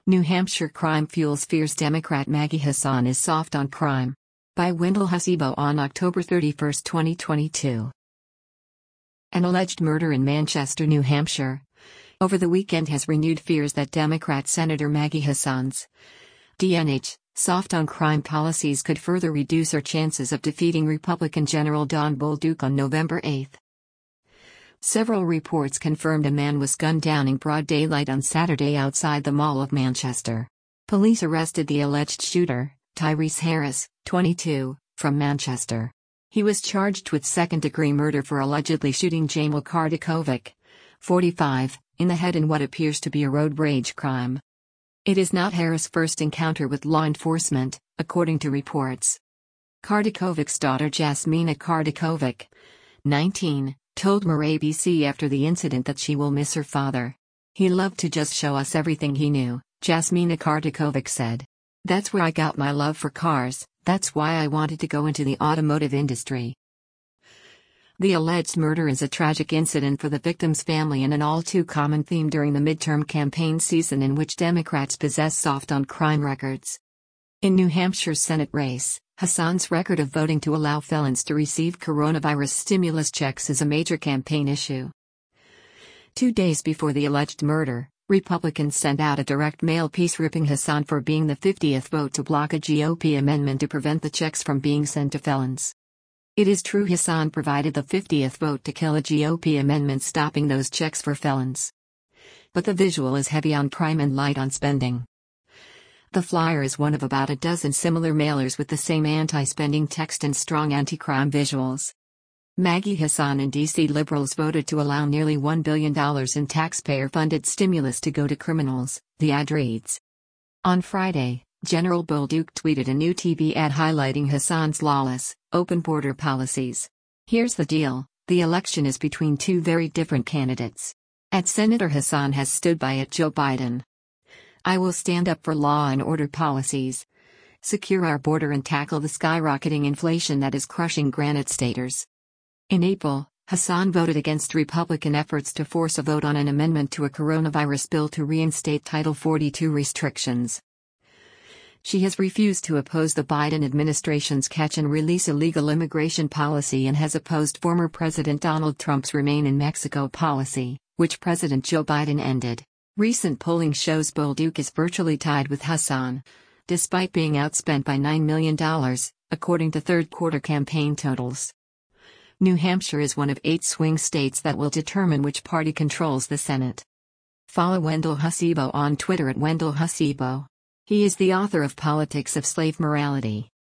New Hampshire crime fuels fears Democrat Maggie Hassan is soft on crime. By Wendell Hussebo on October 31, 2022. An alleged murder in Manchester, New Hampshire, over the weekend has renewed fears that Democrat Senator Maggie Hassan's DNH soft on crime policies could further reduce her chances of defeating Republican General Don Bolduc on November 8. Several reports confirmed a man was gunned down in broad daylight on Saturday outside the Mall of Manchester. Police arrested the alleged shooter, Tyrese Harris, 22, from Manchester. He was charged with second-degree murder for allegedly shooting Jamil Kardikovic, 45, in the head in what appears to be a road rage crime. It is not Harris' first encounter with law enforcement, according to reports. Kardikovic's daughter Jasmina Kardikovic, 19, told MurrayBC after the incident that she will miss her father. "He loved to just show us everything he knew," Jasmina Kardikovic said. "That's where I got my love for cars, that's why I wanted to go into the automotive industry." The alleged murder is a tragic incident for the victim's family and an all-too-common theme during the midterm campaign season in which Democrats possess soft-on-crime records. In New Hampshire's Senate race, Hassan's record of voting to allow felons to receive coronavirus stimulus checks is a major campaign issue. 2 days before the alleged murder, Republicans sent out a direct mail piece ripping Hassan for being the 50th vote to block a GOP amendment to prevent the checks from being sent to felons. It is true Hassan provided the 50th vote to kill a GOP amendment stopping those checks for felons. But the visual is heavy on crime and light on spending. The flyer is one of about a dozen similar mailers with the same anti-spending text and strong anti-crime visuals. Maggie Hassan and DC liberals voted to allow nearly $1 billion in taxpayer-funded stimulus to go to criminals, the ad reads. On Friday, General Bolduc tweeted a new TV ad highlighting Hassan's lawless, open border policies. "Here's the deal, the election is between two very different candidates. Senator Hassan has stood by Joe Biden. I will stand up for law and order policies, secure our border and tackle the skyrocketing inflation that is crushing Granite Staters." In April, Hassan voted against Republican efforts to force a vote on an amendment to a coronavirus bill to reinstate Title 42 restrictions. She has refused to oppose the Biden administration's catch-and-release illegal immigration policy and has opposed former President Donald Trump's Remain in Mexico policy, which President Joe Biden ended. Recent polling shows Bolduc is virtually tied with Hassan, despite being outspent by $9 million, according to third-quarter campaign totals. New Hampshire is one of 8 swing states that will determine which party controls the Senate. Follow Wendell Hussebo on Twitter @WendellHussebo. He is the author of Politics of Slave Morality.